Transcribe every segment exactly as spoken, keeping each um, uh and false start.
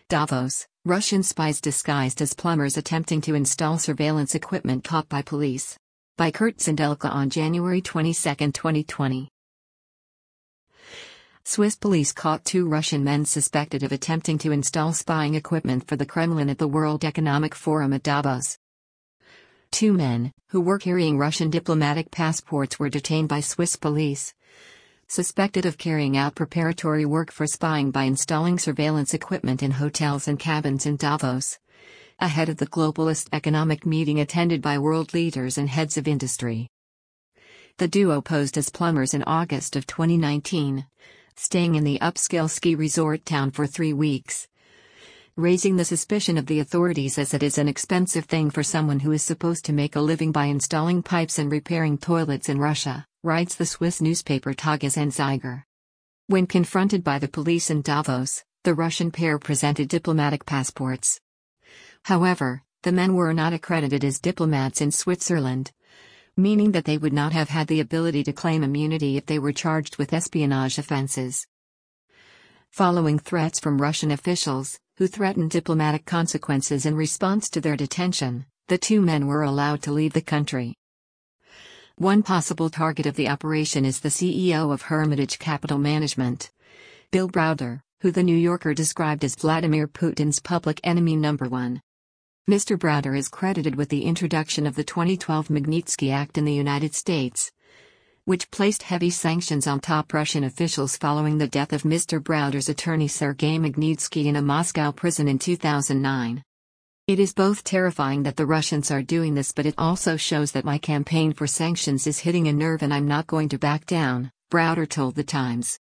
Davos, Russian spies disguised as plumbers attempting to install surveillance equipment caught by police. By Kurt Zindelka on January twenty-second, twenty twenty. Swiss police caught two Russian men suspected of attempting to install spying equipment for the Kremlin at the World Economic Forum at Davos. Two men, who were carrying Russian diplomatic passports, were detained by Swiss police, suspected of carrying out preparatory work for spying by installing surveillance equipment in hotels and cabins in Davos, ahead of the globalist economic meeting attended by world leaders and heads of industry. The duo posed as plumbers in August of twenty nineteen, staying in the upscale ski resort town for three weeks, raising the suspicion of the authorities as it is an expensive thing for someone who is supposed to make a living by installing pipes and repairing toilets in Russia, writes the Swiss newspaper Tages-Anzeiger. When confronted by the police in Davos, the Russian pair presented diplomatic passports. However, the men were not accredited as diplomats in Switzerland, meaning that they would not have had the ability to claim immunity if they were charged with espionage offenses. Following threats from Russian officials, who threatened diplomatic consequences in response to their detention, the two men were allowed to leave the country. One possible target of the operation is the C E O of Hermitage Capital Management, Bill Browder, who the New Yorker described as Vladimir Putin's public enemy number one. Mister Browder is credited with the introduction of the twenty twelve Magnitsky Act in the United States, which placed heavy sanctions on top Russian officials following the death of Mister Browder's attorney Sergei Magnitsky in a Moscow prison in two thousand nine. It is both terrifying that the Russians are doing this, but it also shows that my campaign for sanctions is hitting a nerve and I'm not going to back down, Browder told The Times.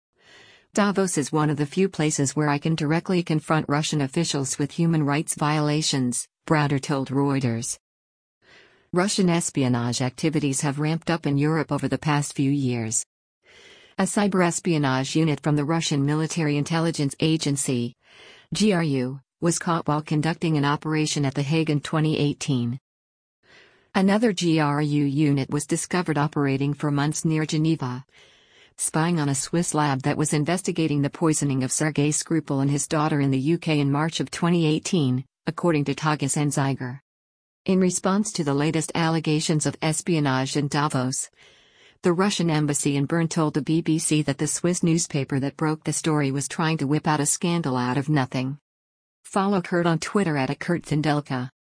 Davos is one of the few places where I can directly confront Russian officials with human rights violations, Browder told Reuters. Russian espionage activities have ramped up in Europe over the past few years. A cyber-espionage unit from the Russian Military Intelligence Agency, G R U, was caught while conducting an operation at The Hague in twenty eighteen. Another G R U unit was discovered operating for months near Geneva, spying on a Swiss lab that was investigating the poisoning of Sergei Skripal and his daughter in the U K in March of twenty eighteen, according to Tages-Anzeiger. In response to the latest allegations of espionage in Davos, the Russian embassy in Bern told the B B C that the Swiss newspaper that broke the story was trying to whip out a scandal out of nothing. Follow Kurt on Twitter at Kurt Zindelka.